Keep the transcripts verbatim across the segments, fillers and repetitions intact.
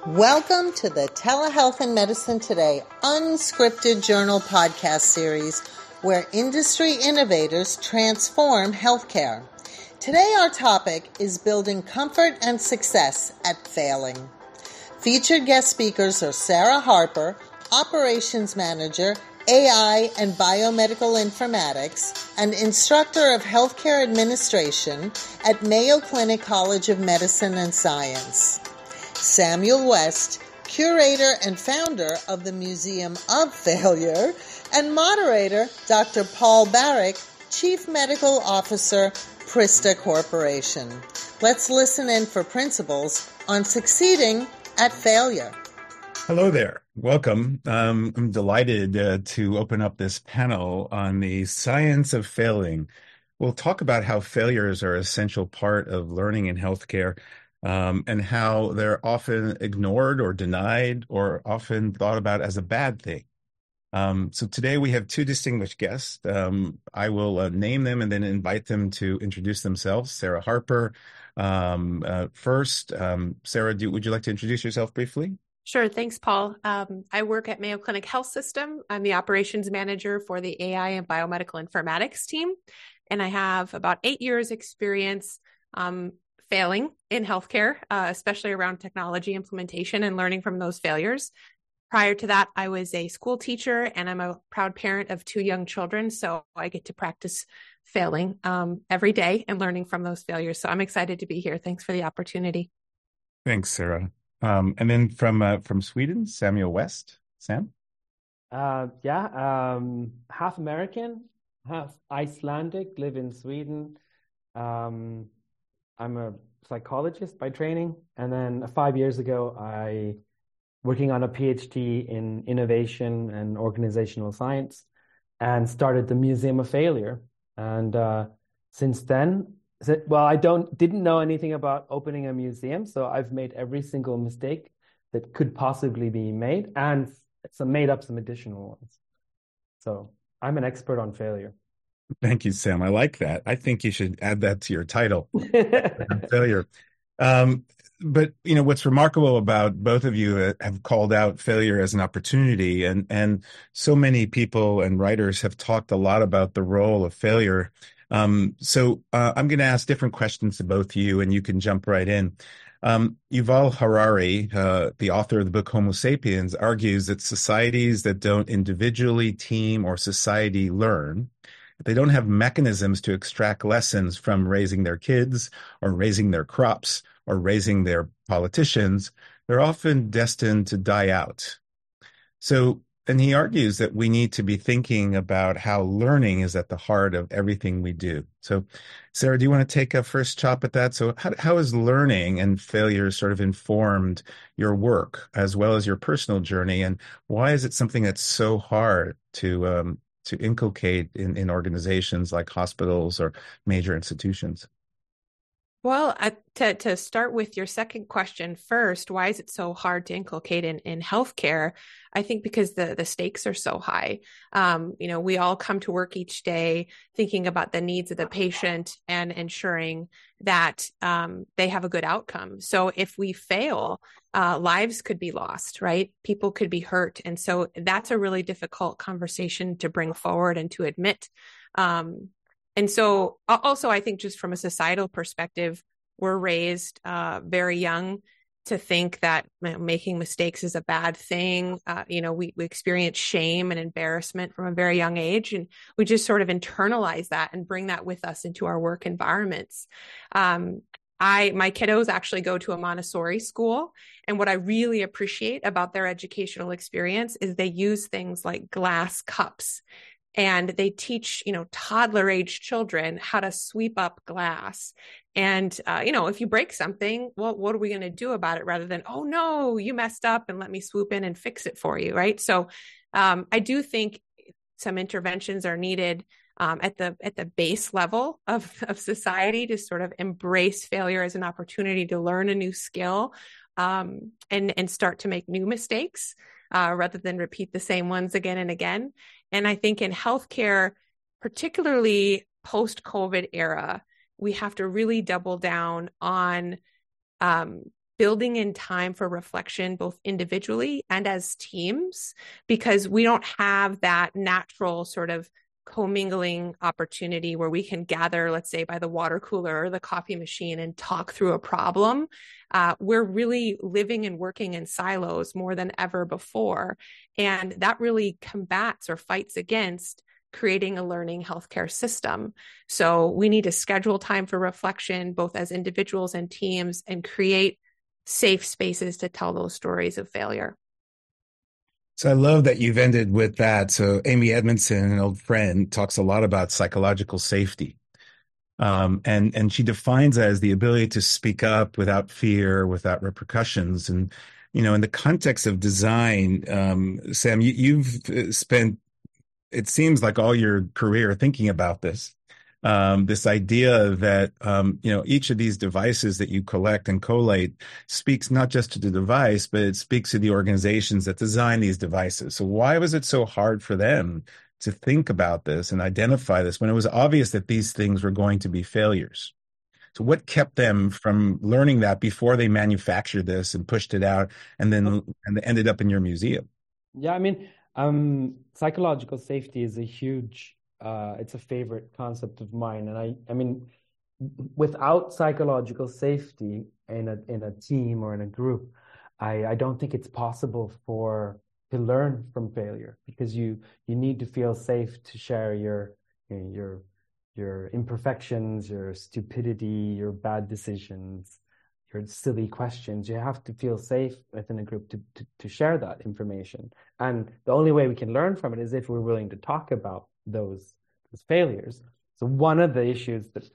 Welcome to the Telehealth and Medicine Today unscripted journal podcast series where industry innovators transform healthcare. Today our topic is building comfort and success at failing. Featured guest speakers are Sarah Harper, Operations Manager, A I and Biomedical Informatics, and Instructor of Healthcare Administration at Mayo Clinic College of Medicine and Science. Samuel West, curator and founder of the Museum of Failure, and moderator Doctor Paul Barrick, Chief Medical Officer, Prista Corporation. Let's listen in for principles on succeeding at failure. Hello there. Welcome. Um, I'm delighted uh, to open up this panel on the science of failing. We'll talk about how failures are an essential part of learning in healthcare. Um, and how they're often ignored or denied or often thought about as a bad thing. Um, so today we have two distinguished guests. Um, I will uh, name them and then invite them to introduce themselves. Sarah Harper. Um, uh, first, um, Sarah, do, would you like to introduce yourself briefly? Sure. Thanks, Paul. Um, I work at Mayo Clinic Health System. I'm the operations manager for the A I and Biomedical Informatics team. And I have about eight years experience um, failing in healthcare, uh, especially around technology implementation and learning from those failures. Prior to that, I was a school teacher and I'm a proud parent of two young children. So I get to practice failing um, every day and learning from those failures. So I'm excited to be here. Thanks for the opportunity. Thanks, Sarah. Um, and then from uh, from Sweden, Samuel West. Sam? Uh, yeah, um, half American, half Icelandic, live in Sweden. Um, I'm a psychologist by training. And then five years ago, I working on a PhD in innovation and organizational science and started the Museum of Failure. And uh, since then, well, I don't didn't know anything about opening a museum. So I've made every single mistake that could possibly be made and some made up some additional ones. So I'm an expert on failure. Thank you, Sam. I like that. I think you should add that to your title. Failure. Um, but, you know, what's remarkable about both of you have called out failure as an opportunity. And, and so many people and writers have talked a lot about the role of failure. Um, so uh, I'm going to ask different questions to both of you, and you can jump right in. Um, Yuval Harari, uh, the author of the book Homo Sapiens, argues that societies that don't individually, team, or society learn, they don't have mechanisms to extract lessons from raising their kids or raising their crops or raising their politicians, they're often destined to die out. So, and he argues that we need to be thinking about how learning is at the heart of everything we do. So, Sarah, do you want to take a first chop at that? So how, how has learning and failure sort of informed your work as well as your personal journey? And why is it something that's so hard to um, to inculcate in, in organizations like hospitals or major institutions? Well, uh, to, to start with your second question first, why is it so hard to inculcate in, in healthcare? I think because the, the stakes are so high. Um, you know, we all come to work each day thinking about the needs of the patient and ensuring that um, they have a good outcome. So if we fail, uh, lives could be lost, right? People could be hurt. And so that's a really difficult conversation to bring forward and to admit. Um, And so also, I think just from a societal perspective, we're raised uh, very young to think that you know, making mistakes is a bad thing. Uh, you know, we, we experience shame and embarrassment from a very young age, and we just sort of internalize that and bring that with us into our work environments. Um, I, my kiddos actually go to a Montessori school. And what I really appreciate about their educational experience is they use things like glass cups. And they teach, you know, toddler age children how to sweep up glass. And, uh, you know, if you break something, well, what are we going to do about it rather than, oh, no, you messed up and let me swoop in and fix it for you. Right. So um, I do think some interventions are needed um, at the at the base level of, of society to sort of embrace failure as an opportunity to learn a new skill um, and, and start to make new mistakes. Uh, rather than repeat the same ones again and again. And I think in healthcare, particularly post-COVID era, we have to really double down on um, building in time for reflection, both individually and as teams, because we don't have that natural sort of commingling opportunity where we can gather, let's say, by the water cooler or the coffee machine and talk through a problem. Uh, we're really living and working in silos more than ever before. And that really combats or fights against creating a learning healthcare system. So we need to schedule time for reflection, both as individuals and teams, and create safe spaces to tell those stories of failure. So I love that you've ended with that. So Amy Edmondson, an old friend, talks a lot about psychological safety. Um, and, and she defines that as the ability to speak up without fear, without repercussions. And, you know, in the context of design, um, Sam, you, you've spent, it seems like all your career thinking about this. Um, this idea that, um, you know, each of these devices that you collect and collate speaks not just to the device, but it speaks to the organizations that design these devices. So why was it so hard for them to think about this and identify this when it was obvious that these things were going to be failures? So what kept them from learning that before they manufactured this and pushed it out and then and ended up in your museum? Yeah, I mean, um, psychological safety is a huge Uh, it's a favorite concept of mine. And I, I mean, without psychological safety in a in a team or in a group, I, I don't think it's possible for to learn from failure, because you you need to feel safe to share your you know, your your imperfections, your stupidity, your bad decisions, your silly questions. You have to feel safe within a group to, to to share that information. And the only way we can learn from it is if we're willing to talk about those, those failures. So one of the issues that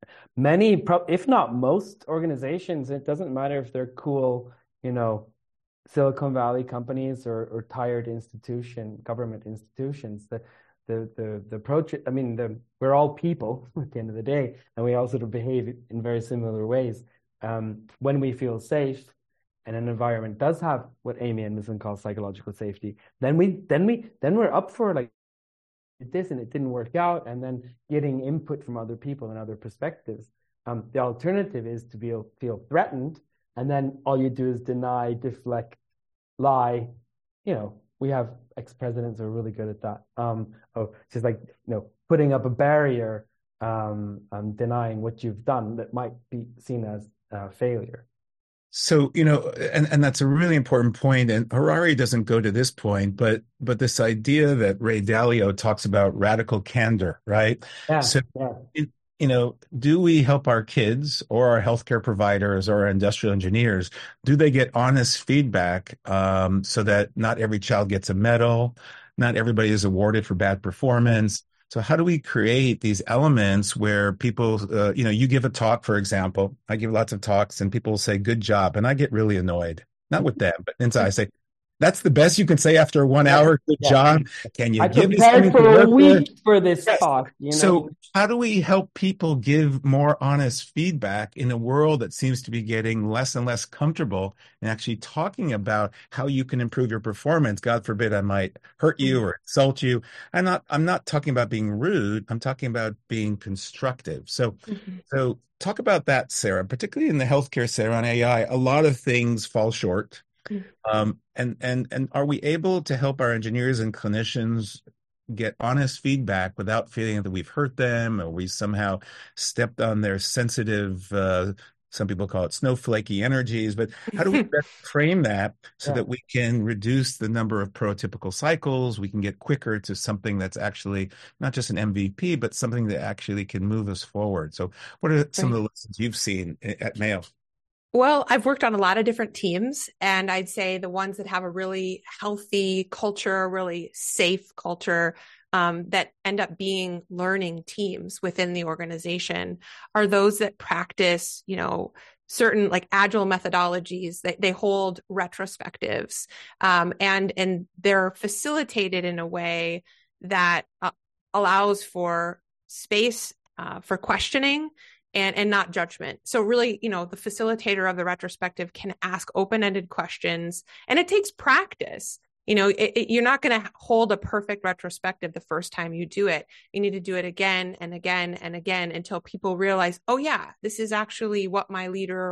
many, if not most organizations, it doesn't matter if they're cool, you know, Silicon Valley companies or, or tired institution, government institutions, the, the, the, the approach, I mean, the, we're all people at the end of the day, and we all sort of behave in very similar ways. Um, when we feel safe and an environment does have what Amy Edmondson calls psychological safety, then we, then we, then we're up for like, this and it didn't work out, and then getting input from other people and other perspectives. Um, the alternative is to feel feel threatened, and then all you do is deny, deflect, lie. You know, we have ex-presidents who are really good at that. Um, oh, just like you know, putting up a barrier, um, um, denying what you've done that might be seen as uh, failure. So, you know, and, and that's a really important point. And Harari doesn't go to this point, but but this idea that Ray Dalio talks about radical candor, right? Yeah, so, yeah. It, you know, do we help our kids or our healthcare providers or our industrial engineers? Do they get honest feedback um, so that not every child gets a medal, not everybody is awarded for bad performance? So how do we create these elements where people, uh, you know, you give a talk, for example, I give lots of talks and people say, good job. And I get really annoyed, not with them, but inside I say, that's the best you can say after one yeah, hour. Good yeah. job. Can you I give prepared me for a week for this yes. talk. You know? So how do we help people give more honest feedback in a world that seems to be getting less and less comfortable and actually talking about how you can improve your performance? God forbid I might hurt you or insult you. I'm not, I'm not talking about being rude. I'm talking about being constructive. So, mm-hmm. so talk about that, Sarah, particularly in the healthcare sector on A I. A lot of things fall short. Um, and, and, and are we able to help our engineers and clinicians get honest feedback without feeling that we've hurt them or we somehow stepped on their sensitive, uh, some people call it snowflakey energies, but how do we best frame that so yeah. that we can reduce the number of prototypical cycles? We can get quicker to something that's actually not just an M V P, but something that actually can move us forward. So what are some right. of the lessons you've seen at Mayo? Well, I've worked on a lot of different teams, and I'd say the ones that have a really healthy culture, really safe culture, um, that end up being learning teams within the organization are those that practice, you know, certain like agile methodologies. That they hold retrospectives, um, and and they're facilitated in a way that uh, allows for space uh, for questioning. And, and not judgment. So really, you know, the facilitator of the retrospective can ask open-ended questions, and it takes practice. You know, it, it, you're not going to hold a perfect retrospective the first time you do it. You need to do it again and again and again until people realize, oh yeah, this is actually what my leader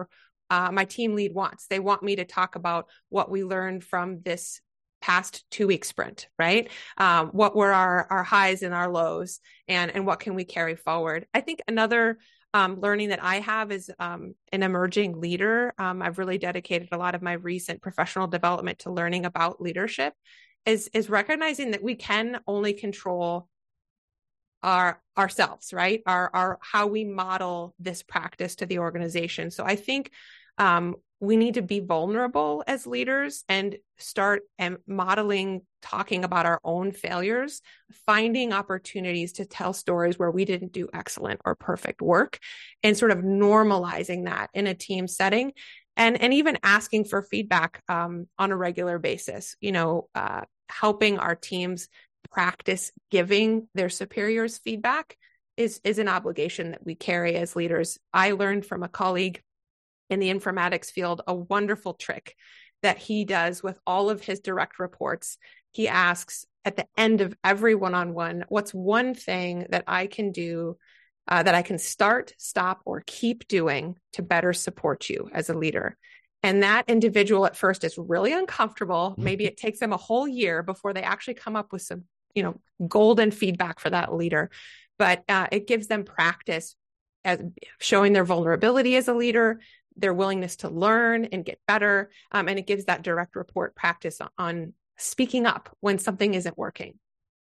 uh, my team lead wants. They want me to talk about what we learned from this past two week sprint, right? Um, what were our, our highs and our lows, and, and what can we carry forward? I think another um, learning that I have is um, an emerging leader. Um, I've really dedicated a lot of my recent professional development to learning about leadership, is, is recognizing that we can only control our ourselves, right? Our, our, how we model this practice to the organization. So I think um, we need to be vulnerable as leaders and start um, modeling, talking about our own failures, finding opportunities to tell stories where we didn't do excellent or perfect work, and sort of normalizing that in a team setting, and, and even asking for feedback um, on a regular basis, you know, uh, helping our teams practice giving their superiors feedback is, is an obligation that we carry as leaders. I learned from a colleague in the informatics field a wonderful trick that he does with all of his direct reports. He asks at the end of every one-on-one, what's one thing that I can do, uh, that I can start, stop, or keep doing to better support you as a leader? And that individual at first is really uncomfortable. Maybe it takes them a whole year before they actually come up with some, you know, golden feedback for that leader. But uh, it gives them practice as showing their vulnerability as a leader, their willingness to learn and get better. Um, and it gives that direct report practice on, on speaking up when something isn't working.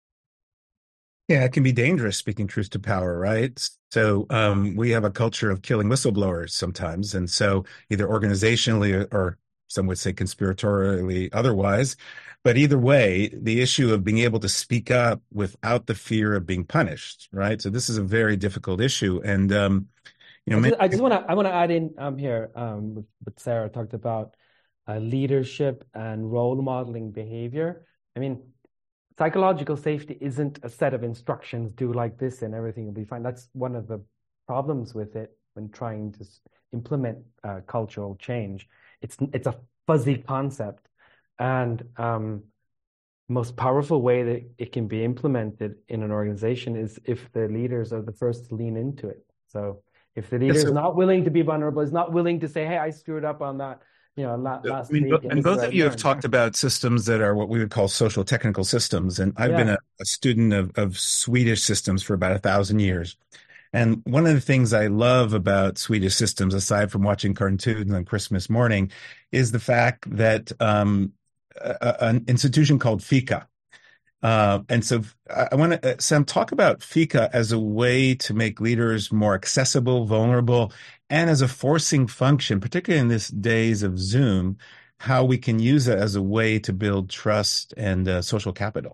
Yeah, it can be dangerous speaking truth to power, right? So um, we have a culture of killing whistleblowers sometimes. And so either organizationally or some would say conspiratorially otherwise, but either way, the issue of being able to speak up without the fear of being punished, right? So this is a very difficult issue. And, um, you know, I just want to I want to add in um, here um, what, what Sarah talked about, uh, leadership and role modeling behavior. I mean, psychological safety isn't a set of instructions, do like this and everything will be fine. That's one of the problems with it when trying to implement uh, cultural change. It's it's a fuzzy concept, and um, most powerful way that it can be implemented in an organization is if the leaders are the first to lean into it. So if the leader yeah, so, is not willing to be vulnerable, is not willing to say, hey, I screwed up on that, you know, last, last I mean, week. And, and both of you have talked about systems that are what we would call social technical systems. And I've yeah. been a, a student of, of Swedish systems for about a thousand years. And one of the things I love about Swedish systems, aside from watching cartoons on Christmas morning, is the fact that um, a, an institution called Fika. Uh, and so I want to, uh, Sam, talk about Fika as a way to make leaders more accessible, vulnerable, and as a forcing function, particularly in these days of Zoom, how we can use it as a way to build trust and uh, social capital.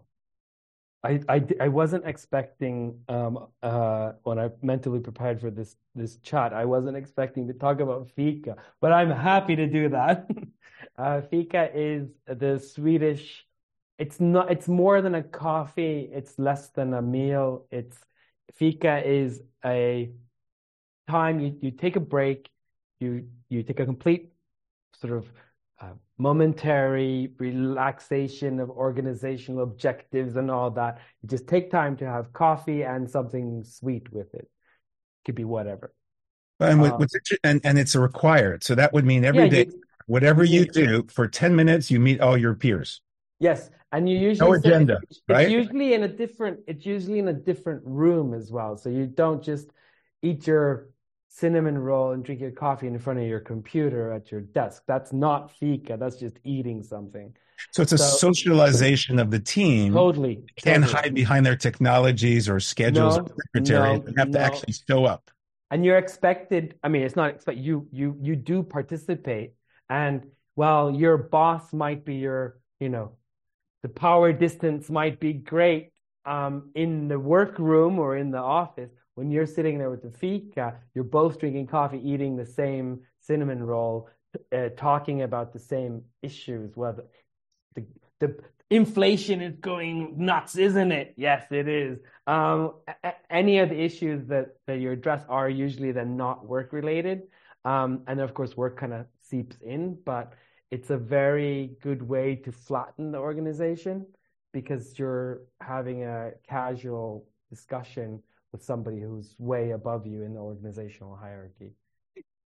I, I, I wasn't expecting, um, uh, when I mentally prepared for this, this chat, I wasn't expecting to talk about Fika, but I'm happy to do that. uh, Fika is the Swedish. It's not, it's more than a coffee. It's less than a meal. It's Fika is a time you, you take a break, you, you take a complete sort of uh, momentary relaxation of organizational objectives and all that. You just take time to have coffee and something sweet with it. Could be whatever. And, um, what's and, and it's a required. So that would mean every yeah, day, you, whatever you, you do for ten minutes, you meet all your peers. Yes. And you usually no agenda, it's, right? It's usually in a different, it's usually in a different room as well. So you don't just eat your cinnamon roll and drink your coffee in front of your computer at your desk. That's not Fika. That's just eating something. So it's a so, socialization of the team. Totally. They can't totally. hide behind their technologies or schedules no, or secretaries. No, they have no. to actually show up. And you're expected, I mean, it's not expected, you, you, you do participate. And while your boss might be your, you know, the power distance might be great um, in the workroom or in the office. When you're sitting there with the Fika, you're both drinking coffee, eating the same cinnamon roll, uh, talking about the same issues. Well, the, the, the inflation is going nuts, isn't it? Yes, it is. Um, a- any of the issues that, that you address are usually then not work related. Um, and of course, work kind of seeps in, but it's a very good way to flatten the organization because you're having a casual discussion with somebody who's way above you in the organizational hierarchy.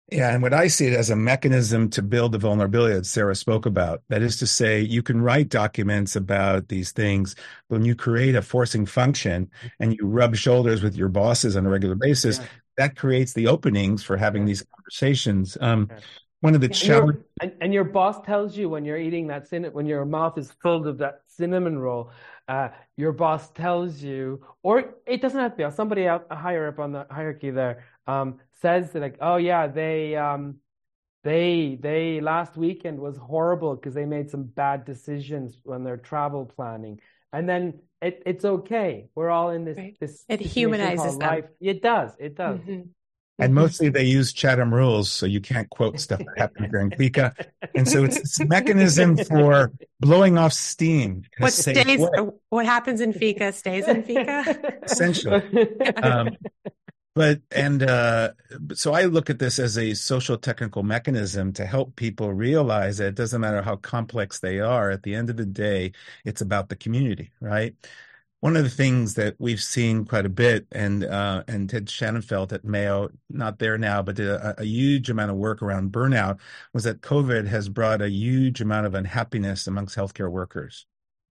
Yeah, and what I see it as a mechanism to build the vulnerability that Sarah spoke about. That is to say, you can write documents about these things, but when you create a forcing function and you rub shoulders with your bosses on a regular basis, Yeah. that creates the openings for having Yeah. these conversations. Um, Yeah. one of the And challenges. your and, and your boss tells you when you're eating that cinnamon, when your mouth is full of that cinnamon roll, uh, your boss tells you, or it doesn't have to be somebody out higher up on the hierarchy there, um, says that like, oh yeah, they um they they last weekend was horrible because they made some bad decisions when they're travel planning, and then it it's okay. We're all in this Right. this It situation humanizes called them. life. It does, it does. Mm-hmm. And Mm-hmm. mostly they use Chatham rules, so you can't quote stuff that happened during Fika. And so it's this mechanism for blowing off steam in What a safe stays, way, what happens in Fika stays in Fika. essentially. Um, but and uh, so I look at this as a social technical mechanism to help people realize that it doesn't matter how complex they are. At the end of the day, it's about the community, right? One of the things that we've seen quite a bit, and uh, and Ted Shannonfeld at Mayo, not there now, but did a, a huge amount of work around burnout, was that COVID has brought a huge amount of unhappiness amongst healthcare workers.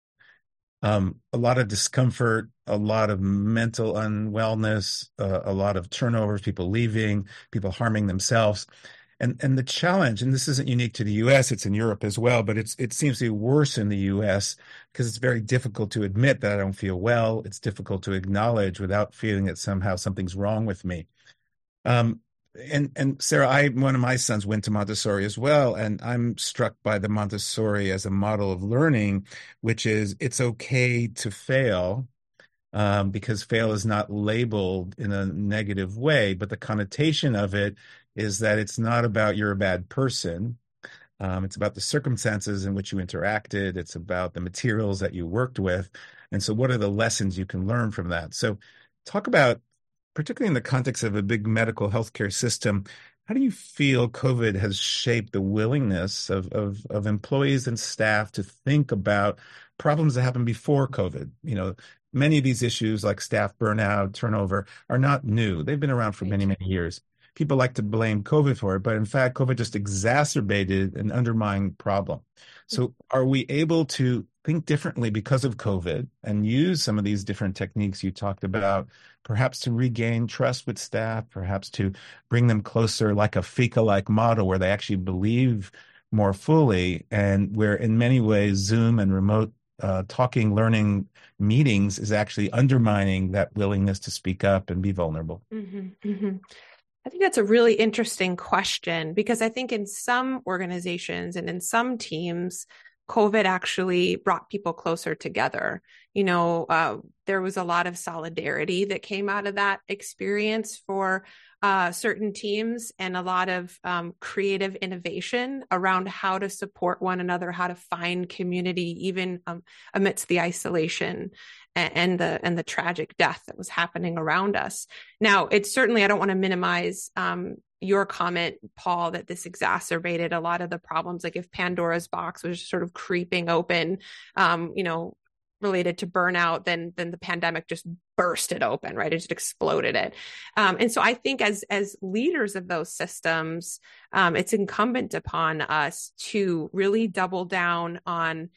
Um, a lot of discomfort, a lot of mental unwellness, uh, a lot of turnovers, people leaving, people harming themselves. And and the challenge, and this isn't unique to the U S, it's in Europe as well, but it's it seems to be worse in the U S because it's very difficult to admit that I don't feel well. It's difficult to acknowledge without feeling that somehow something's wrong with me. Um, and and Sarah, I one of my sons went to Montessori as well, and I'm struck by the Montessori as a model of learning, which is it's okay to fail. Um, because fail is not labeled in a negative way, but the connotation of it is that it's not about you're a bad person. Um, it's about the circumstances in which you interacted. It's about the materials that you worked with. And so what are the lessons you can learn from that? So talk about, particularly in the context of a big medical healthcare system, how do you feel COVID has shaped the willingness of, of, of employees and staff to think about problems that happened before COVID? You know, many of these issues like staff burnout, turnover are not new. They've been around for many, many years. People like to blame COVID for it, but in fact, COVID just exacerbated an underlying problem. So are we able to think differently because of COVID and use some of these different techniques you talked about, perhaps to regain trust with staff, perhaps to bring them closer like a Fika-like model where they actually believe more fully, and where in many ways Zoom and remote uh, talking, learning meetings is actually undermining that willingness to speak up and be vulnerable? Mm-hmm, mm-hmm. I think that's a really interesting question, because I think in some organizations and in some teams, COVID actually brought people closer together. You know, uh, there was a lot of solidarity that came out of that experience for uh, certain teams, and a lot of um, creative innovation around how to support one another, how to find community, even um, amidst the isolation and, and the and the tragic death that was happening around us. Now, it's certainly, I don't want to minimize um, your comment, Paul, that this exacerbated a lot of the problems. Like if Pandora's box was sort of creeping open, um, you know, related to burnout, then then the pandemic just burst it open, right? It just exploded it. Um, and so I think as as leaders of those systems, um, it's incumbent upon us to really double down on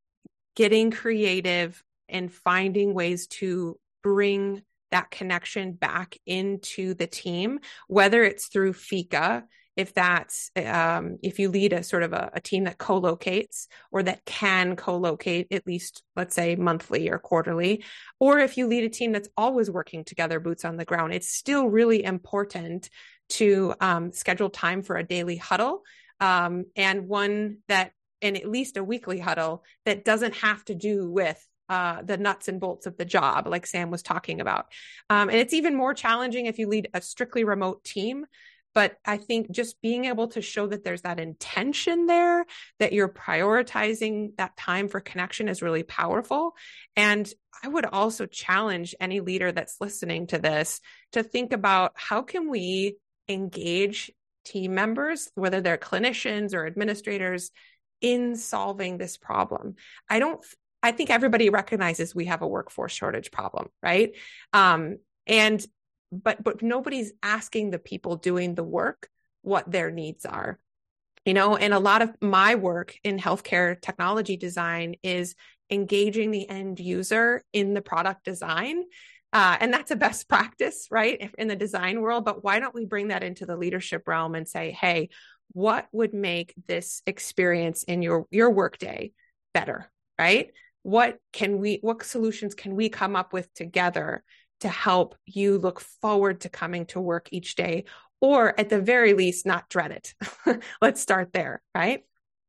getting creative and finding ways to bring that connection back into the team, whether it's through Fika, if that's, um, if you lead a sort of a, a team that co-locates or that can co-locate at least, let's say monthly or quarterly, or if you lead a team that's always working together, boots on the ground, it's still really important to um, schedule time for a daily huddle, um, and one that, and at least a weekly huddle that doesn't have to do with Uh, the nuts and bolts of the job, like Sam was talking about. Um, and it's even more challenging if you lead a strictly remote team. But I think just being able to show that there's that intention there, that you're prioritizing that time for connection is really powerful. And I would also challenge any leader that's listening to this to think about how can we engage team members, whether they're clinicians or administrators, in solving this problem. I don't I think everybody recognizes we have a workforce shortage problem, right? Um, and but but nobody's asking the people doing the work what their needs are. You know, and a lot of my work in healthcare technology design is engaging the end user in the product design. Uh, and that's a best practice, right, in the design world. But why don't we bring that into the leadership realm and say, hey, what would make this experience in your, your workday better, right? What can we, what solutions can we come up with together to help you look forward to coming to work each day, or at the very least, not dread it? Let's start there, right?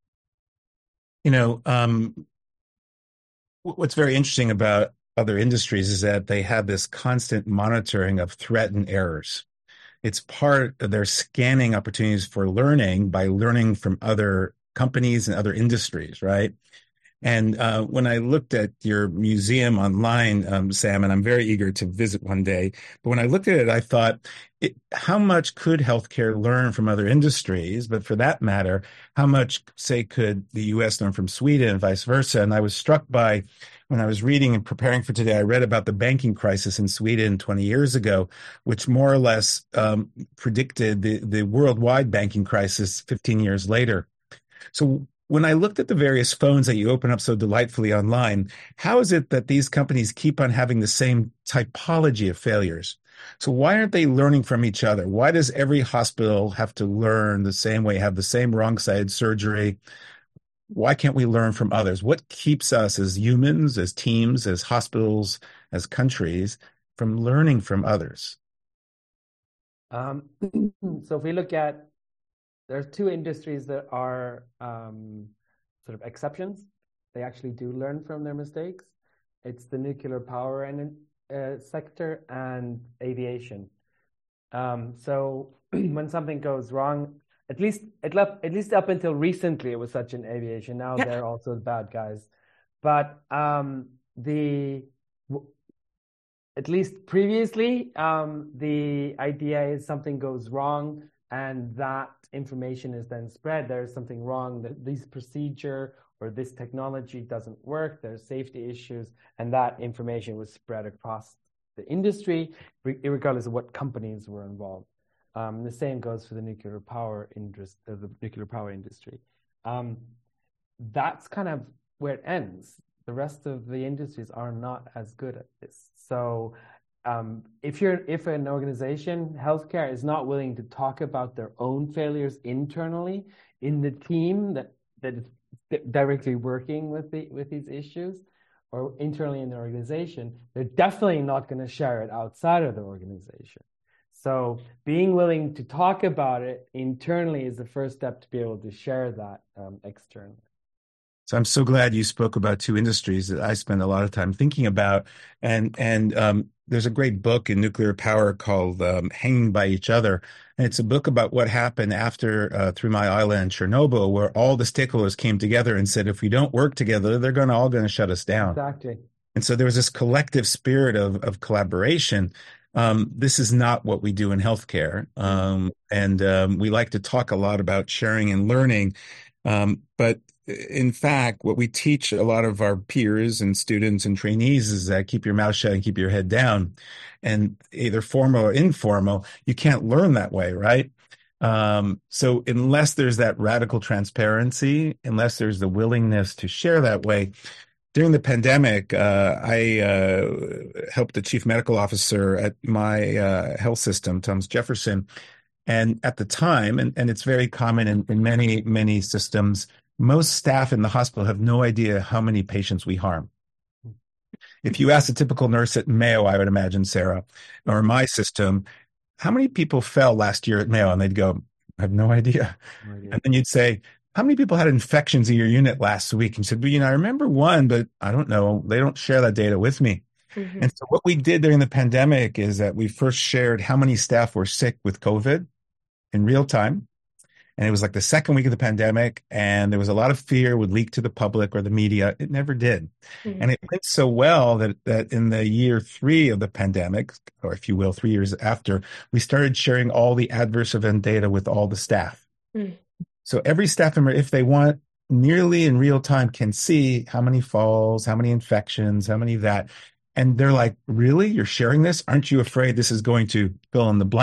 You know, um, what's very interesting about other industries is that they have this constant monitoring of threat and errors. It's part of their scanning opportunities for learning by learning from other companies and other industries, right? And uh, when I looked at your museum online, um, Sam, and I'm very eager to visit one day, but when I looked at it, I thought, it, how much could healthcare learn from other industries? But for that matter, how much, say, could the U S learn from Sweden and vice versa? And I was struck by, when I was reading and preparing for today, I read about the banking crisis in Sweden twenty years ago, which more or less um, predicted the, the worldwide banking crisis fifteen years later. So when I looked at the various phones that you open up so delightfully online, how is it that these companies keep on having the same typology of failures? So why aren't they learning from each other? Why does every hospital have to learn the same way, have the same wrong side surgery? Why can't we learn from others? What keeps us as humans, as teams, as hospitals, as countries from learning from others? Um, so if we look at, there's two industries that are um, sort of exceptions. They actually do learn from their mistakes. It's the nuclear power and uh, sector and aviation. Um, so when something goes wrong, at least at, at least up until recently, it was such in aviation. Now yeah. They're also the bad guys. But um, the at least previously, um, the idea is something goes wrong, and that information is then spread. There's something wrong, that this procedure or this technology doesn't work, there's safety issues, and that information was spread across the industry, regardless of what companies were involved. Um, the same goes for the nuclear power industry, uh, the nuclear power industry. Um, that's kind of where it ends. The rest of the industries are not as good at this. So Um, if you're, if an organization, healthcare, is not willing to talk about their own failures internally in the team that that is directly working with the with these issues, or internally in the organization, they're definitely not going to share it outside of the organization. So being willing to talk about it internally is the first step to be able to share that um, externally. So I'm so glad you spoke about two industries that I spend a lot of time thinking about. And and um, there's a great book in nuclear power called um, Hanging by Each Other. And it's a book about what happened after uh, Three Mile Island and Chernobyl, where all the stakeholders came together and said, if we don't work together, they're going to all going to shut us down. Exactly. And so there was this collective spirit of, of collaboration. Um, this is not what we do in healthcare. Um, and um, we like to talk a lot about sharing and learning. Um, but in fact, what we teach a lot of our peers and students and trainees is that keep your mouth shut and keep your head down. And either formal or informal, you can't learn that way, right? Um, so unless there's that radical transparency, unless there's the willingness to share that way. During the pandemic, uh, I uh, helped the chief medical officer at my uh, health system, Thomas Jefferson. And at the time, and, and it's very common in, in many, many systems, most staff in the hospital have no idea how many patients we harm. If you ask a typical nurse at Mayo, I would imagine, Sarah, or my system, how many people fell last year at Mayo? And they'd go, I have no idea. No idea. And then you'd say, how many people had infections in your unit last week? And you said, well, you know, I remember one, but I don't know. They don't share that data with me. Mm-hmm. And so what we did during the pandemic is that we first shared how many staff were sick with COVID in real time. And it was like the second week of the pandemic, and there was a lot of fear would leak to the public or the media. It never did. Mm-hmm. And it went so well that, that in the year three of the pandemic, or if you will, three years after, we started sharing all the adverse event data with all the staff. Mm-hmm. So every staff member, if they want, nearly in real time can see how many falls, how many infections, how many that. And they're like, really? You're sharing this? Aren't you afraid this is going to fill in the blank?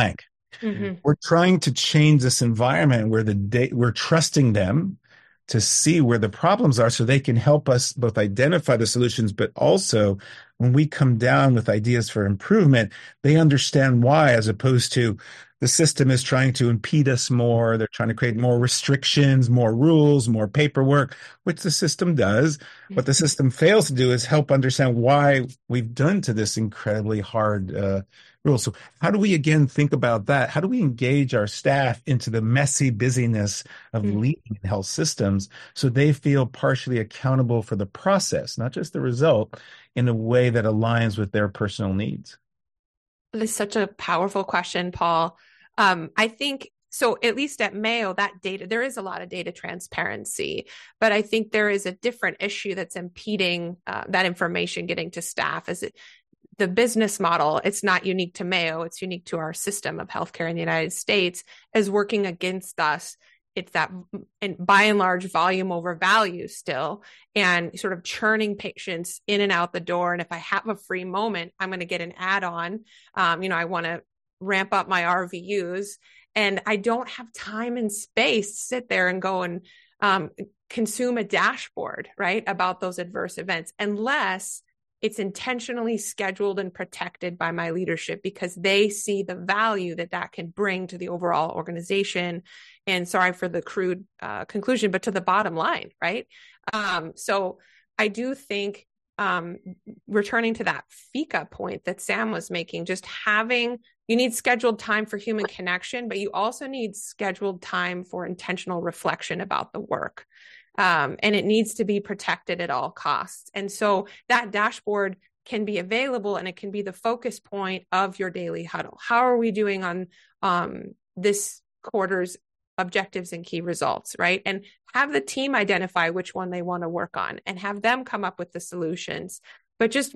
Mm-hmm. We're trying to change this environment where the da- we're trusting them to see where the problems are so they can help us both identify the solutions, but also when we come down with ideas for improvement, they understand why, as opposed to the system is trying to impede us more. They're trying to create more restrictions, more rules, more paperwork, which the system does. What the system fails to do is help understand why we've done to this incredibly hard uh, rule. So how do we again think about that? How do we engage our staff into the messy busyness of Mm-hmm. leading health systems so they feel partially accountable for the process, not just the result, in a way that aligns with their personal needs? This is such a powerful question, Paul. Um, I think so, at least at Mayo, that data, there is a lot of data transparency, but I think there is a different issue that's impeding uh, that information getting to staff. Is it the business model? It's not unique to Mayo, it's unique to our system of healthcare in the United States, is working against us. It's that, and by and large, volume over value still, and sort of churning patients in and out the door. And if I have a free moment, I'm going to get an add-on. Um, you know, I want to ramp up my R V Us, and I don't have time and space to sit there and go and um, consume a dashboard, right, about those adverse events, unless it's intentionally scheduled and protected by my leadership, because they see the value that that can bring to the overall organization. And sorry for the crude uh, conclusion, but to the bottom line, right? Um, so I do think um, returning to that FICA point that Sam was making, just having, you need scheduled time for human connection, but you also need scheduled time for intentional reflection about the work. Um, and it needs to be protected at all costs. And so that dashboard can be available, and it can be the focus point of your daily huddle. How are we doing on um, this quarter's objectives and key results, right? And have the team identify which one they want to work on and have them come up with the solutions. But just,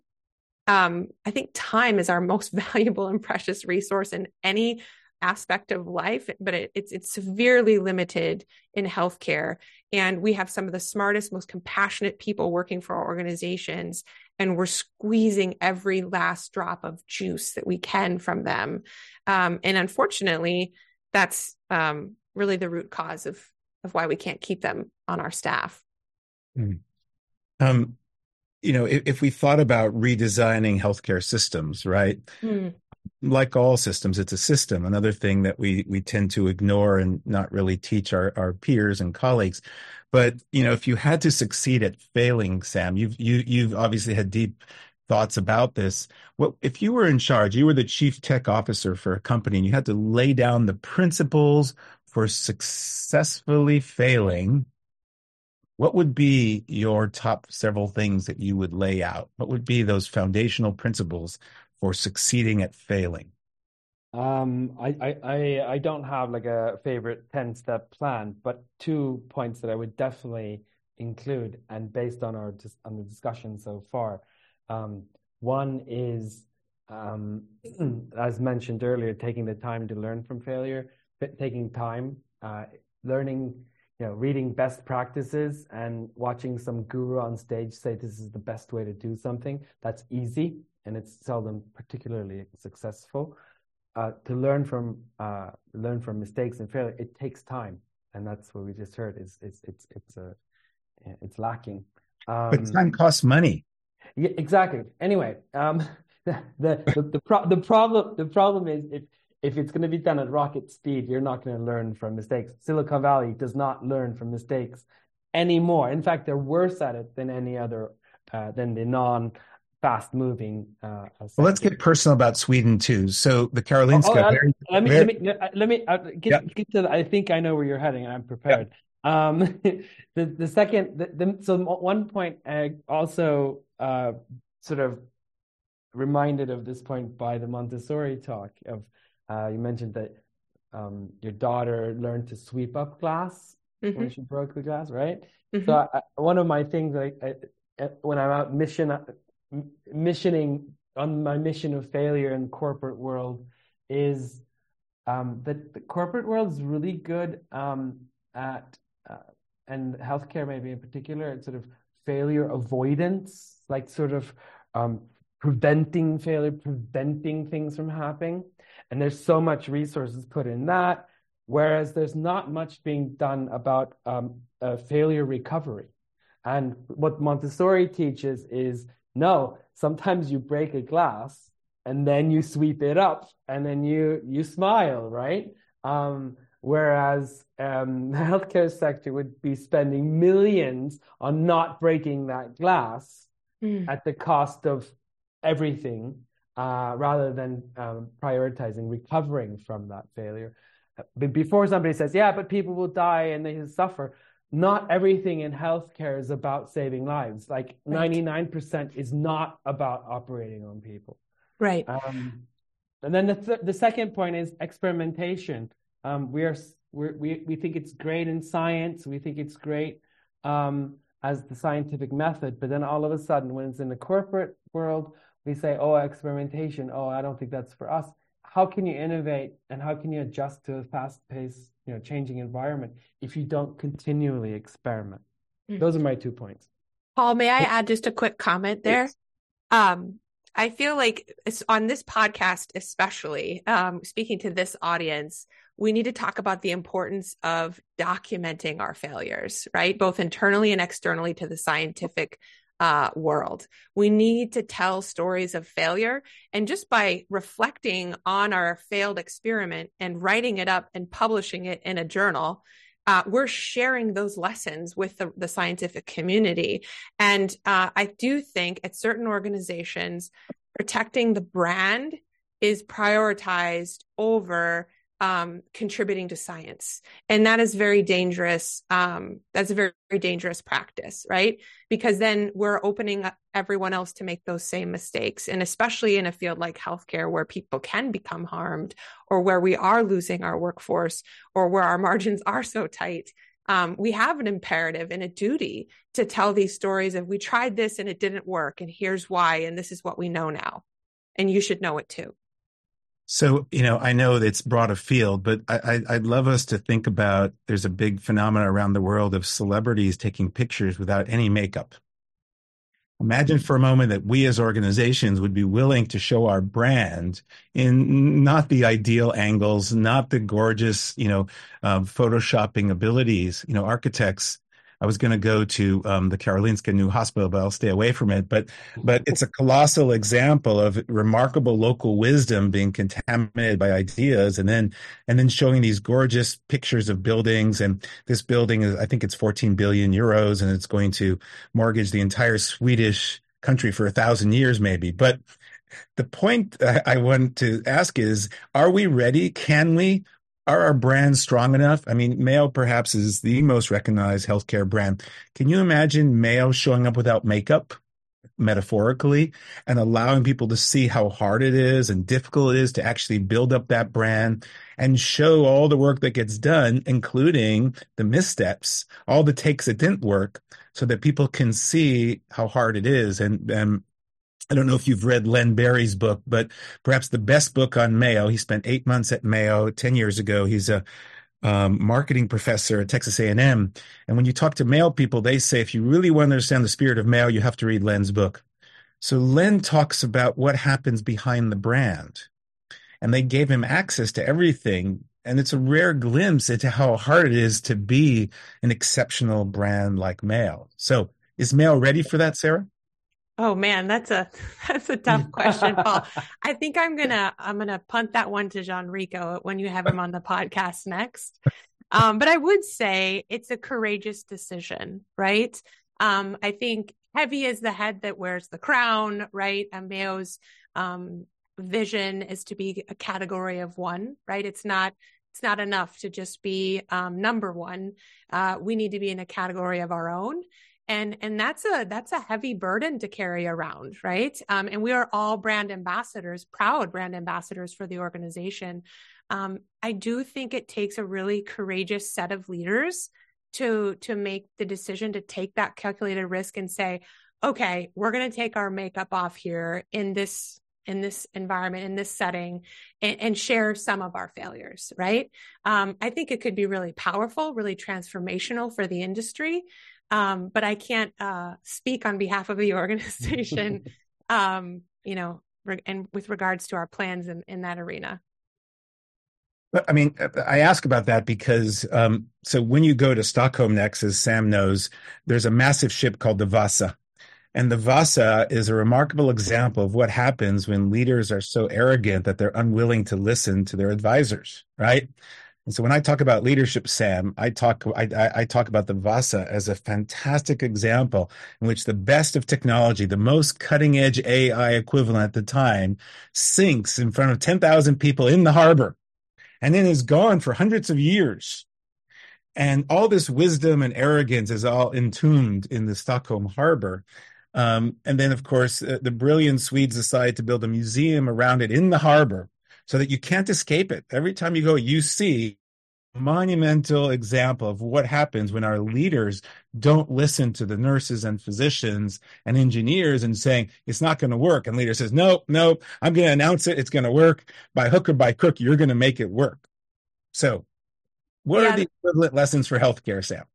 um, I think time is our most valuable and precious resource in any aspect of life, but it, it's it's severely limited in healthcare. And we have some of the smartest, most compassionate people working for our organizations, and we're squeezing every last drop of juice that we can from them. Um, and unfortunately, that's um, really the root cause of of why we can't keep them on our staff. Mm. Um, you know, if, if we thought about redesigning healthcare systems, right? Mm. Like all systems, it's a system. Another thing that we we tend to ignore and not really teach our, our peers and colleagues. But, you know, if you had to succeed at failing, Sam, you've you you've obviously had deep thoughts about this. What if you were in charge, you were the chief tech officer for a company, and you had to lay down the principles for successfully failing? What would be your top several things that you would lay out? What would be those foundational principles for succeeding at failing? Um, I, I, I don't have like a favorite ten-step plan, but two points that I would definitely include, and based on our on the discussion so far. Um, one is, um, as mentioned earlier, taking the time to learn from failure, taking time, uh, learning, you know, reading best practices and watching some guru on stage say this is the best way to do something. That's easy, and it's seldom particularly successful. Uh, to learn from uh, learn from mistakes and failure, it takes time, and that's what we just heard. Is it's it's it's a uh, it's lacking. Um, but time costs money. Yeah, exactly. Anyway, um, the the the, pro- the problem the problem is if if it's going to be done at rocket speed, you're not going to learn from mistakes. Silicon Valley does not learn from mistakes anymore. In fact, they're worse at it than any other uh, than the non. fast-moving. Uh, well, let's get personal about Sweden too. So the Karolinska. Oh, oh, very, let me very... let me let me uh, get, yeah. get to. The, I think I know where you're heading, and I'm prepared. Yeah. Um, the the second, the, the, so one point, uh, also uh, sort of reminded of this point by the Montessori talk of uh, you mentioned that um, your daughter learned to sweep up glass mm-hmm. when she broke the glass, right? Mm-hmm. So I, one of my things, like I, when I'm out mission. missioning on my mission of failure in the corporate world is um, that the corporate world is really good um, at, uh, and healthcare maybe in particular, at sort of failure avoidance, like sort of um, preventing failure, preventing things from happening. And there's so much resources put in that, whereas there's not much being done about um, uh, failure recovery. And what Montessori teaches is, no, sometimes you break a glass and then you sweep it up and then you you smile, right? Um, whereas um, the healthcare sector would be spending millions on not breaking that glass mm. at the cost of everything, uh, rather than um, prioritizing recovering from that failure. But before somebody says, yeah, but people will die and they suffer, not everything in healthcare is about saving lives. Like right. ninety-nine percent is not about operating on people. Right. Um, and then the th- the second point is experimentation. Um, we are we're, we we think it's great in science. We think it's great um, as the scientific method. But then all of a sudden, when it's in the corporate world, we say, "Oh, experimentation. Oh, I don't think that's for us." How can you innovate and how can you adjust to a fast-paced, you know, changing environment if you don't continually experiment? Mm-hmm. Those are my two points. Paul, may I add just a quick comment there? Yes. Um, I feel like it's on this podcast, especially um, speaking to this audience, we need to talk about the importance of documenting our failures, right? Both internally and externally to the scientific uh, world. We need to tell stories of failure. And just by reflecting on our failed experiment and writing it up and publishing it in a journal, Uh, we're sharing those lessons with the, the scientific community. And uh, I do think at certain organizations, protecting the brand is prioritized over um, contributing to science. And that is very dangerous. Um, that's a very, very dangerous practice, right? Because then we're opening up everyone else to make those same mistakes. And especially in a field like healthcare, where people can become harmed, or where we are losing our workforce, or where our margins are so tight, um, we have an imperative and a duty to tell these stories of, we tried this and it didn't work, and here's why, and this is what we know now. And you should know it too. So, you know, I know it's broad afield, but I, I, I'd love us to think about, there's a big phenomenon around the world of celebrities taking pictures without any makeup. Imagine for a moment that we as organizations would be willing to show our brand in not the ideal angles, not the gorgeous, you know, uh, photoshopping abilities. You know, architects, I was going to go to um, the Karolinska New Hospital, but I'll stay away from it. But but it's a colossal example of remarkable local wisdom being contaminated by ideas, and then and then showing these gorgeous pictures of buildings. And this building is, I think it's fourteen billion euros, and it's going to mortgage the entire Swedish country for a thousand years, maybe. But the point I want to ask is, are we ready? Can we? Are our brands strong enough? I mean, Mayo perhaps is the most recognized healthcare brand. Can you imagine Mayo showing up without makeup, metaphorically, and allowing people to see how hard it is and difficult it is to actually build up that brand and show all the work that gets done, including the missteps, all the takes that didn't work, so that people can see how hard it is? And, and I don't know if you've read Len Berry's book, but perhaps the best book on Mayo. He spent eight months at Mayo ten years ago. He's a um, marketing professor at Texas A and M. And when you talk to Mayo people, they say, if you really want to understand the spirit of Mayo, you have to read Len's book. So Len talks about what happens behind the brand. And they gave him access to everything. And it's a rare glimpse into how hard it is to be an exceptional brand like Mayo. So is Mayo ready for that, Sarah? Oh man, that's a that's a tough question, Paul. I think I'm gonna I'm gonna punt that one to Jean-Rico when you have him on the podcast next. Um, but I would say it's a courageous decision, right? Um, I think heavy is the head that wears the crown, right? And Mayo's um, vision is to be a category of one, right? It's not it's not enough to just be um, number one. Uh, we need to be in a category of our own. And, and that's a, that's a heavy burden to carry around, right? Um, and we are all brand ambassadors, proud brand ambassadors for the organization. Um, I do think it takes a really courageous set of leaders to, to make the decision to take that calculated risk and say, okay, we're going to take our makeup off here in this, in this environment, in this setting, and, and share some of our failures, right? Um, I think it could be really powerful, really transformational for the industry. Um, but I can't uh, speak on behalf of the organization, um, you know, re- and with regards to our plans in, in that arena. I mean, I ask about that because um, so when you go to Stockholm next, as Sam knows, there's a massive ship called the Vasa. And the Vasa is a remarkable example of what happens when leaders are so arrogant that they're unwilling to listen to their advisors, right? And so when I talk about leadership, Sam, I talk I, I talk about the Vasa as a fantastic example in which the best of technology, the most cutting edge A I equivalent at the time, sinks in front of ten thousand people in the harbor and then is gone for hundreds of years. And all this wisdom and arrogance is all entombed in the Stockholm harbor. Um, and then, of course, uh, the brilliant Swedes decide to build a museum around it in the harbor so that you can't escape it. Every time you go, you see a monumental example of what happens when our leaders don't listen to the nurses and physicians and engineers and saying, it's not going to work. And leader says, no, no, I'm going to announce it. It's going to work. By hook or by crook, you're going to make it work. So what yeah. are the equivalent lessons for healthcare, Sam?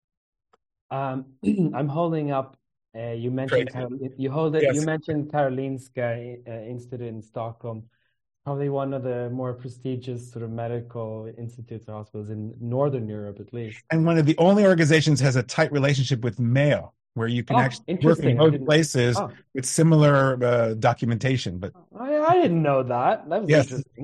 Um, I'm holding up Uh, you mentioned Karol- you hold it. Yes. You mentioned Karolinska uh, Institute in Stockholm, probably one of the more prestigious sort of medical institutes or hospitals in Northern Europe, at least. And one of the only organizations has a tight relationship with Mayo, where you can oh, actually work in both places oh. with similar uh, documentation. But I, I didn't know that. That was yes. interesting.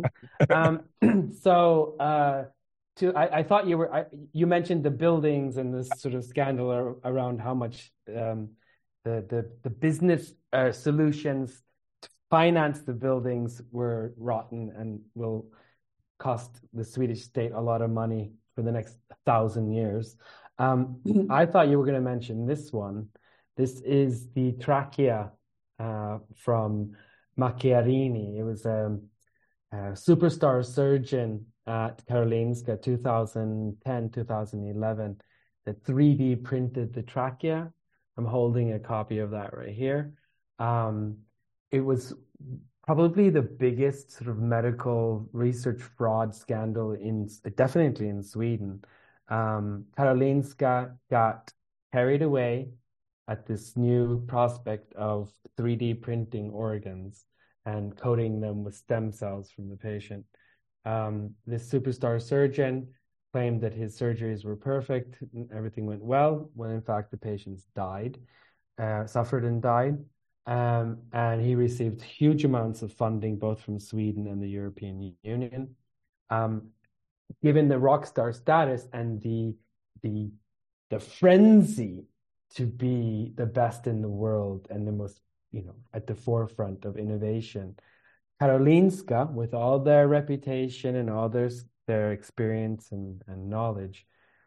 um, so. Uh, To, I, I thought you were. I, you mentioned the buildings and this sort of scandal ar- around how much um, the the the business uh, solutions to finance the buildings were rotten and will cost the Swedish state a lot of money for the next thousand years. Um, I thought you were going to mention this one. This is the trachea uh, from Macchiarini. It was a, a superstar surgeon at Karolinska, two thousand ten, two thousand eleven, that three D printed the trachea. I'm holding a copy of that right here. Um, it was probably the biggest sort of medical research fraud scandal in, definitely in Sweden. Um, Karolinska got carried away at this new prospect of three D printing organs and coating them with stem cells from the patient. Um, this superstar surgeon claimed that his surgeries were perfect, everything went well, when in fact the patients died, uh, suffered and died. Um, and he received huge amounts of funding, both from Sweden and the European Union. Um, given the rock star status and the, the, the frenzy to be the best in the world and the most, you know, at the forefront of innovation, Karolinska, with all their reputation and all their, their experience and, and knowledge,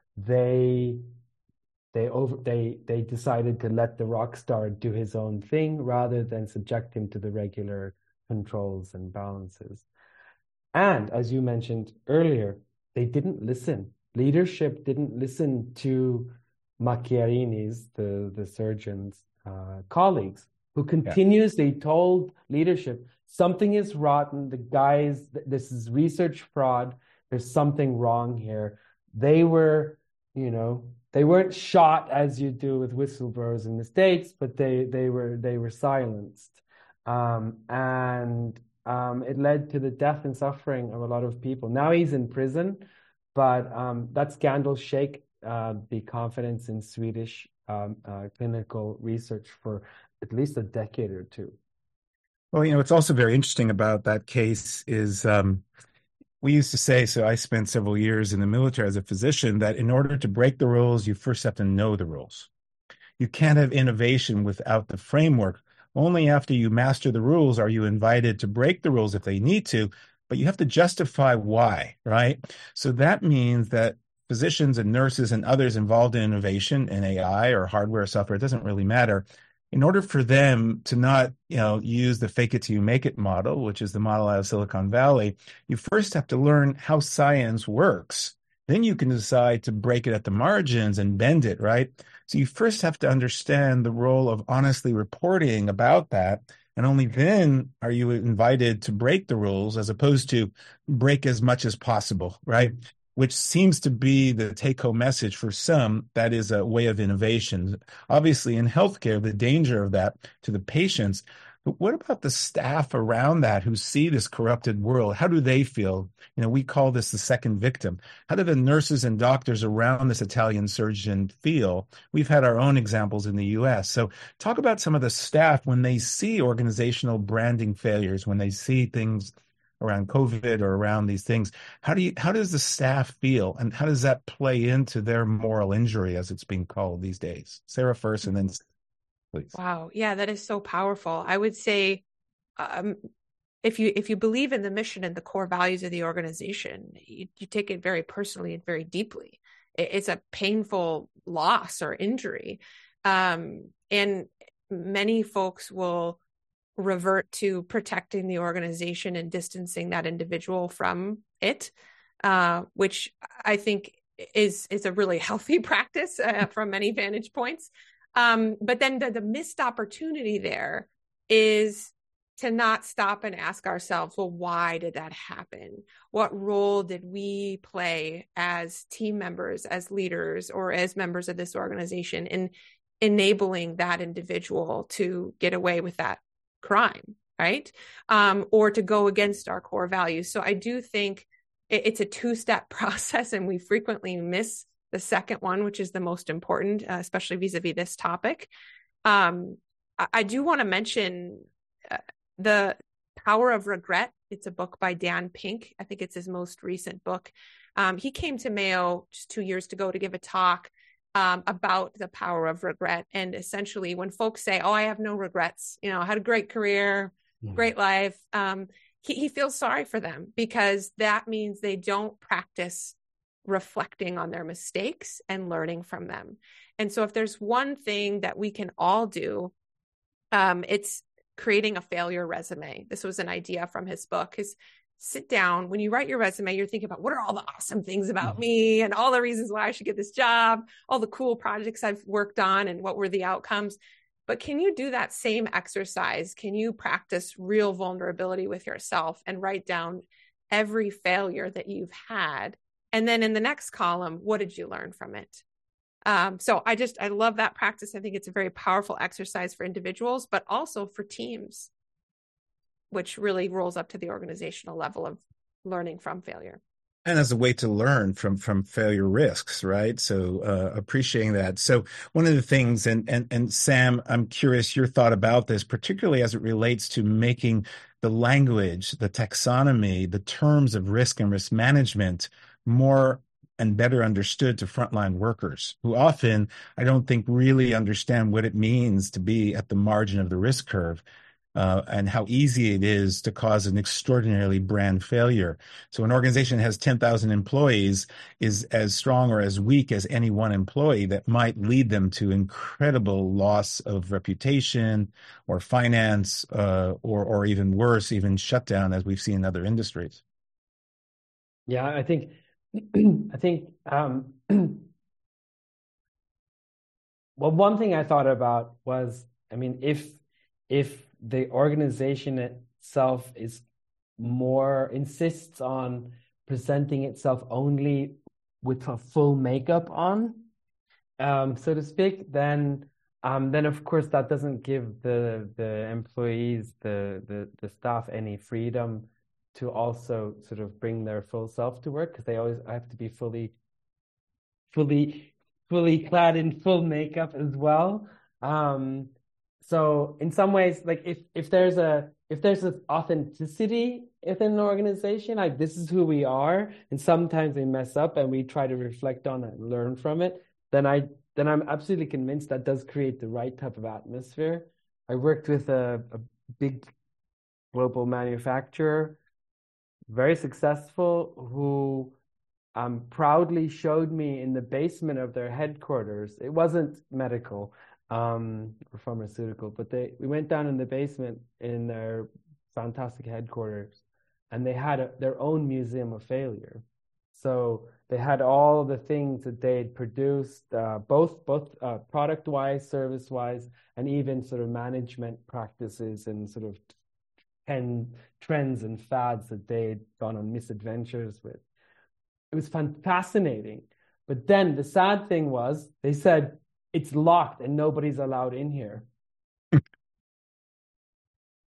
they they over they they decided to let the rock star do his own thing rather than subject him to the regular controls and balances. And as you mentioned earlier, they didn't listen. Leadership didn't listen to Macchiarini's, the the surgeon's uh, colleagues, who continuously yeah. told leadership, something is rotten. The guys, this is research fraud. There's something wrong here. They were, you know, they weren't shot as you do with whistleblowers in the States, but they they were they were silenced, um, and um, it led to the death and suffering of a lot of people. Now he's in prison, but um, that scandal shake uh, the confidence in Swedish um, uh, clinical research for at least a decade or two. Well, you know, what's also very interesting about that case is um, we used to say, so I spent several years in the military as a physician, that in order to break the rules, you first have to know the rules. You can't have innovation without the framework. Only after you master the rules are you invited to break the rules if they need to, but you have to justify why, right? So that means that physicians and nurses and others involved in innovation in A I or hardware or software, it doesn't really matter. In order for them to not, you know, use the fake it till you make it model, which is the model out of Silicon Valley, you first have to learn how science works. Then you can decide to break it at the margins and bend it, right? So you first have to understand the role of honestly reporting about that. And only then are you invited to break the rules as opposed to break as much as possible, right? Which seems to be the take-home message for some. That is a way of innovation. Obviously, in healthcare, the danger of that to the patients But what about the staff around that who see this corrupted world? How do they feel? You know, we call this the second victim. How do the nurses and doctors around this Italian surgeon feel? We've had our own examples in the U S. So talk about some of the staff when they see organizational branding failures, when they see things around COVID or around these things. How do you, how does the staff feel, and how does that play into their moral injury, as it's being called these days? Sarah first, and then please. Wow. Yeah, that is so powerful. I would say, um, if you if you believe in the mission and the core values of the organization, you, you take it very personally and very deeply. It, it's a painful loss or injury. Um, and many folks will revert to protecting the organization and distancing that individual from it, uh, which I think is, is a really healthy practice uh, from many vantage points. Um, but then the, the missed opportunity there is to not stop and ask ourselves, well, why did that happen? What role did we play as team members, as leaders, or as members of this organization in enabling that individual to get away with that crime, right? Um, or to go against our core values. So I do think it, it's a two-step process, and we frequently miss the second one, which is the most important, uh, especially vis-a-vis this topic. Um, I, I do want to mention uh, The Power of Regret. It's a book by Dan Pink. I think it's his most recent book. Um, he came to Mayo just two years ago to give a talk um, about the power of regret. And essentially when folks say, oh, I have no regrets, you know, I had a great career, mm-hmm. great life. Um, he, he feels sorry for them, because that means they don't practice reflecting on their mistakes and learning from them. And so if there's one thing that we can all do, um, it's creating a failure resume. This was an idea from his book. Is sit down, when you write your resume, you're thinking about what are all the awesome things about mm-hmm. me and all the reasons why I should get this job, all the cool projects I've worked on and what were the outcomes. But can you do that same exercise? Can you practice real vulnerability with yourself and write down every failure that you've had? And then in the next column, what did you learn from it? Um, so I just, I love that practice. I think it's a very powerful exercise for individuals, but also for teams, which really rolls up to the organizational level of learning from failure. And as a way to learn from from failure risks, right? So uh, appreciating that. So one of the things, and and and Sam, I'm curious your thought about this, particularly as it relates to making the language, the taxonomy, the terms of risk and risk management more and better understood to frontline workers, who often, I don't think, really understand what it means to be at the margin of the risk curve. Uh, and how easy it is to cause an extraordinarily brand failure. So an organization that has ten thousand employees is as strong or as weak as any one employee that might lead them to incredible loss of reputation or finance, uh, or, or even worse, even shutdown, as we've seen in other industries. Yeah, I think, I think, um, well, one thing I thought about was, I mean, if, if, the organization itself is more insists on presenting itself only with a full makeup on, um, so to speak, then um, then of course that doesn't give the the employees, the the the staff, any freedom to also sort of bring their full self to work, because they always have to be fully fully fully clad in full makeup as well. Um, So in some ways, like if, if there's a, if there's an authenticity within an organization, like this is who we are, and sometimes we mess up and we try to reflect on it and learn from it, then I, then I'm absolutely convinced that does create the right type of atmosphere. I worked with a, a big global manufacturer, very successful, who um, proudly showed me in the basement of their headquarters. It wasn't medical, um or pharmaceutical, but they we went down in the basement in their fantastic headquarters, and they had a, their own museum of failure. So they had all the things that they had produced, uh, both both uh, product wise, service wise, and even sort of management practices and sort of ten trends and fads that they had gone on misadventures with. It was fascinating. But then the sad thing was, they said, it's locked and nobody's allowed in here.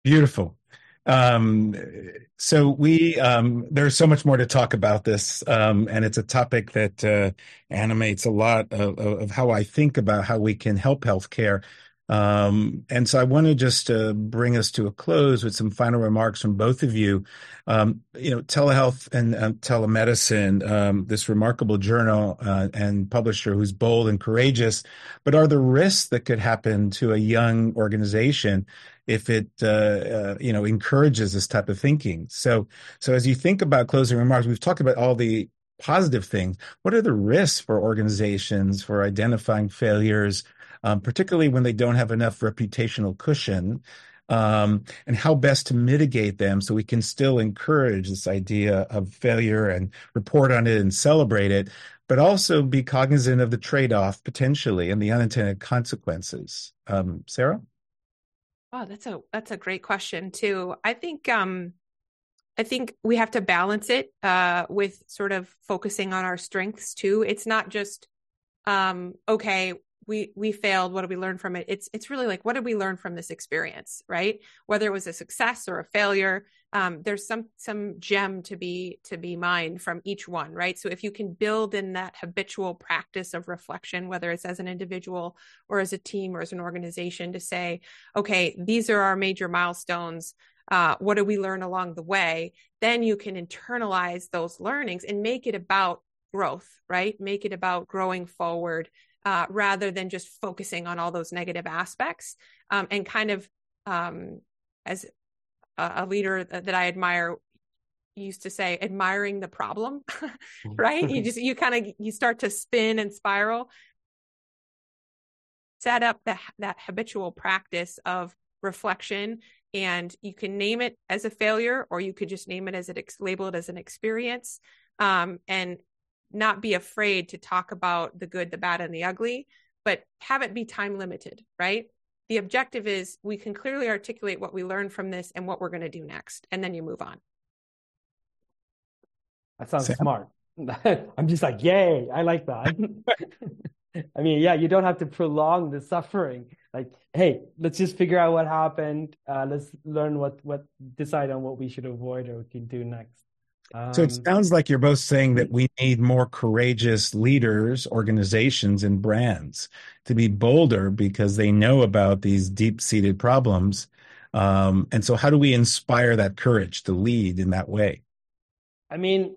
Beautiful. Um, so we, um, there's so much more to talk about this, um, and it's a topic that uh, animates a lot of, of how I think about how we can help healthcare. Um, and so I want to just uh, bring us to a close with some final remarks from both of you. Um, you know, telehealth and uh, telemedicine, um, this remarkable journal uh, and publisher who's bold and courageous, but are the risks that could happen to a young organization if it uh, uh, you know encourages this type of thinking? So, so as you think about closing remarks, we've talked about all the positive things. What are the risks for organizations for identifying failures, um, particularly when they don't have enough reputational cushion, um, and how best to mitigate them so we can still encourage this idea of failure and report on it and celebrate it, but also be cognizant of the trade-off potentially and the unintended consequences. Um, Sarah? Oh, that's a that's a great question too. I think um I think we have to balance it uh with sort of focusing on our strengths too. It's not just um okay, we we failed, what did we learn from it? It's it's really like, what did we learn from this experience, right? Whether it was a success or a failure, um, there's some some gem to be to be mined from each one, right? So if you can build in that habitual practice of reflection, whether it's as an individual or as a team or as an organization, to say, okay, these are our major milestones. Uh, what did we learn along the way? Then you can internalize those learnings and make it about growth, right? Make it about growing forward, uh, rather than just focusing on all those negative aspects. Um, and kind of, um, as a, a leader that, that I admire used to say, admiring the problem, right? You just, you kind of, you start to spin and spiral. Set up the, that habitual practice of reflection, and you can name it as a failure, or you could just name it as it, label it as an experience, um, and not be afraid to talk about the good, the bad, and the ugly, but have it be time limited, right? The objective is we can clearly articulate what we learned from this and what we're going to do next, and then you move on. That sounds Sam? smart. I'm just like, yay, I like that. I mean, yeah, you don't have to prolong the suffering. Like, hey, let's just figure out what happened. Uh, let's learn what, what, decide on what we should avoid or we can do next. Um, So it sounds like you're both saying that we need more courageous leaders, organizations, and brands to be bolder because they know about these deep-seated problems. Um, and so how do we inspire that courage to lead in that way? I mean,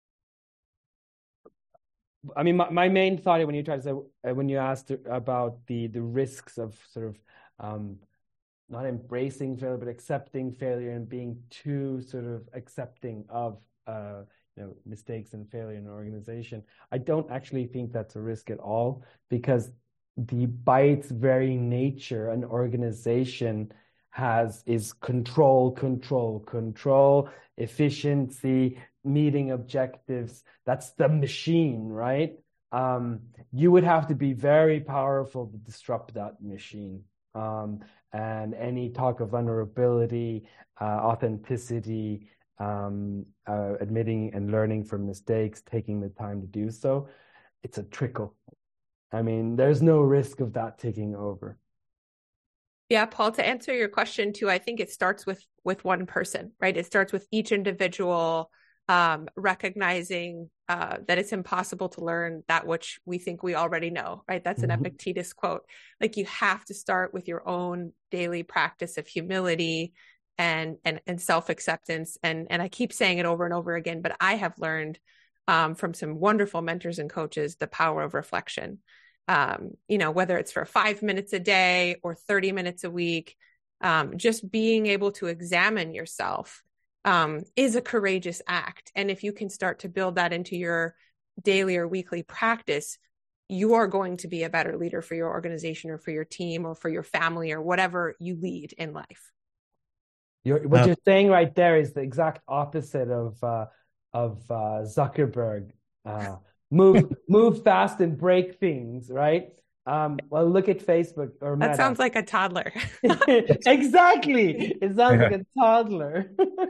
I mean, my, my main thought when you try to say, uh, when you asked about the the risks of sort of um, not embracing failure, but accepting failure and being too sort of accepting of uh, you know, mistakes and failure in an organization, I don't actually think that's a risk at all, because the by its very nature, an organization has is control, control, control, efficiency, meeting objectives. That's the machine, right? Um, you would have to be very powerful to disrupt that machine. Um, and any talk of vulnerability, uh, authenticity, um, uh, admitting and learning from mistakes, taking the time to do so, it's a trickle. I mean, there's no risk of that taking over. Yeah, Paul, to answer your question too, I think it starts with with one person, right? It starts with each individual um, recognizing uh, that it's impossible to learn that which we think we already know, right? That's an mm-hmm. Epictetus quote. Like, you have to start with your own daily practice of humility and and and self-acceptance. And and I keep saying it over and over again, but I have learned um, from some wonderful mentors and coaches the power of reflection. Um, you know, whether it's for five minutes a day or thirty minutes a week, um, just being able to examine yourself um, is a courageous act. And if you can start to build that into your daily or weekly practice, you are going to be a better leader for your organization or for your team or for your family or whatever you lead in life. You're, what uh, you're saying right there is the exact opposite of uh, of uh, Zuckerberg. Uh, Move, move fast and break things, right? Um, well, look at Facebook or Meta. That sounds like a toddler. Exactly. It sounds yeah. like a toddler.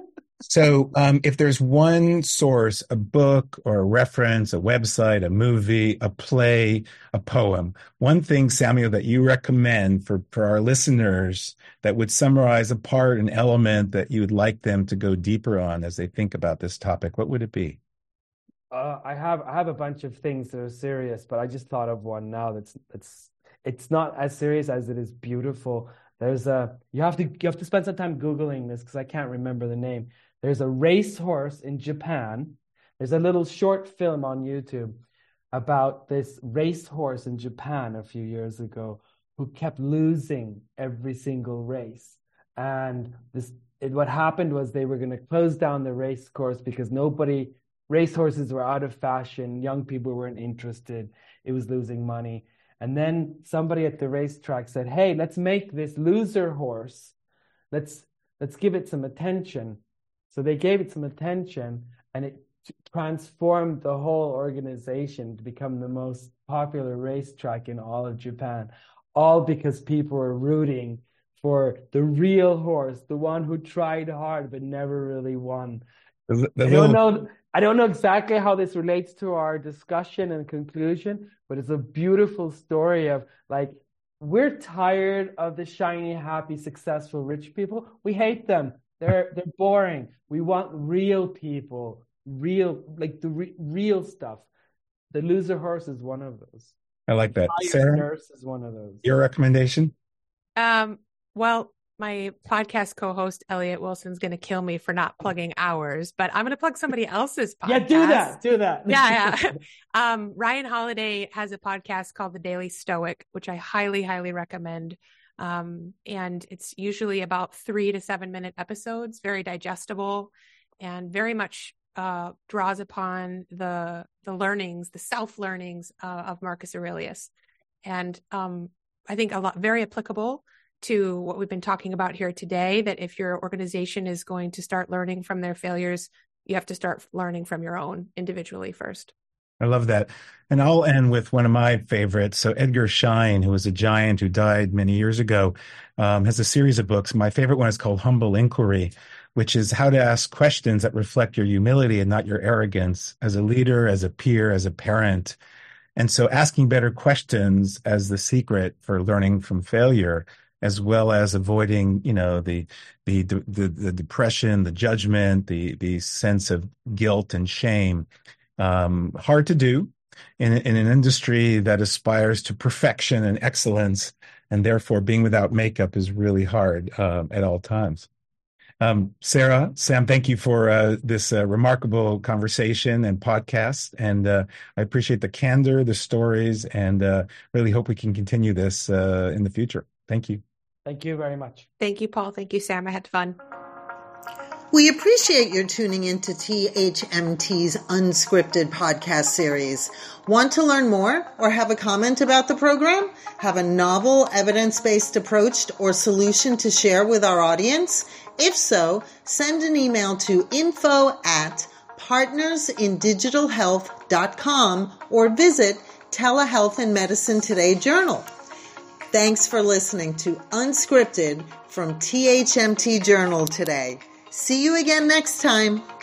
So um, if there's one source, a book or a reference, a website, a movie, a play, a poem, one thing, Samuel, that you recommend for, for our listeners that would summarize a part, an element that you would like them to go deeper on as they think about this topic, what would it be? Uh, I have I have a bunch of things that are serious, but I just thought of one now that's that's it's not as serious as it is beautiful. There's a you have to you have to spend some time Googling this because I can't remember the name. There's a racehorse in Japan. There's a little short film on YouTube about this racehorse in Japan a few years ago who kept losing every single race. And this it, what happened was they were going to close down the race course because nobody racehorses were out of fashion. Young people weren't interested. It was losing money. And then somebody at the racetrack said, hey, let's make this loser horse. Let's let's give it some attention. So they gave it some attention, and it transformed the whole organization to become the most popular racetrack in all of Japan, all because people were rooting for the real horse, the one who tried hard but never really won. The, the I don't little... know. I don't know exactly how this relates to our discussion and conclusion, but it's a beautiful story of like, we're tired of the shiny, happy, successful, rich people. We hate them. They're they're boring. We want real people, real like the re- real stuff. The loser horse is one of those. I like that. The Sarah, nurse is one of those. Your recommendation? Um. Well, my podcast co-host Elliot Wilson's going to kill me for not plugging ours, but I'm going to plug somebody else's podcast. Yeah, do that. Do that. yeah, yeah. Um, Ryan Holiday has a podcast called The Daily Stoic, which I highly, highly recommend. Um, and it's usually about three to seven minute episodes, very digestible, and very much uh, draws upon the the learnings, the self learnings uh, of Marcus Aurelius, and um, I think a lot very applicable to what we've been talking about here today. That if your organization is going to start learning from their failures, you have to start learning from your own individually first. I love that. And I'll end with one of my favorites. So Edgar Schein, who was a giant who died many years ago, um, has a series of books. My favorite one is called Humble Inquiry, which is how to ask questions that reflect your humility and not your arrogance as a leader, as a peer, as a parent. And so asking better questions as the secret for learning from failure, as well as avoiding, you know, the the the, the depression, the judgment, the the sense of guilt and shame. Um, hard to do in, in an industry that aspires to perfection and excellence, and therefore being without makeup is really hard uh, at all times. Um, Sarah, Sam, thank you for uh, this uh, remarkable conversation and podcast, and uh, I appreciate the candor, the stories, and uh, really hope we can continue this uh, in the future. Thank you. Thank you very much. Thank you, Paul. Thank you, Sam. I had fun. We appreciate your tuning into T H M T's Unscripted podcast series. Want to learn more or have a comment about the program? Have a novel, evidence-based approach or solution to share with our audience? If so, send an email to info at partners in digital health dot com or visit Telehealth and Medicine Today Journal. Thanks for listening to Unscripted from T H M T Journal today. See you again next time.